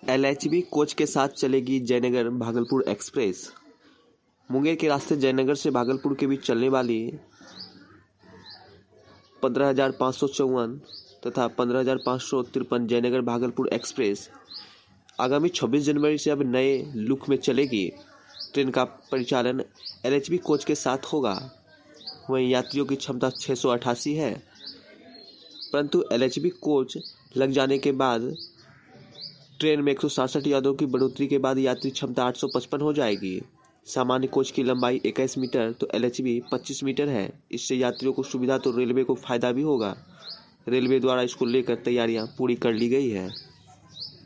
LHB coach के साथ चलेगी जयनगर भागलपुर एक्सप्रेस। मुंगेर के रास्ते जयनगर से भागलपुर के बीच चलने वाली 15,554 तथा 15,553 जयनगर भागलपुर एक्सप्रेस आगामी 26 जनवरी से अब नए लुक में चलेगी। ट्रेन का परिचालन एलएचबी कोच के साथ होगा। वहीं यात्रियों की क्षमता 688 है, परंतु एलएचबी कोच लग जाने के बाद ट्रेन में 167 यार्डों की बढ़ोतरी के बाद यात्री क्षमता 855 हो जाएगी। सामान्य कोच की लंबाई 21 मीटर तो एलएचबी 25 मीटर है। इससे यात्रियों को सुविधा तो रेलवे को फायदा भी होगा। रेलवे द्वारा इसको लेकर तैयारियां पूरी कर ली गई है।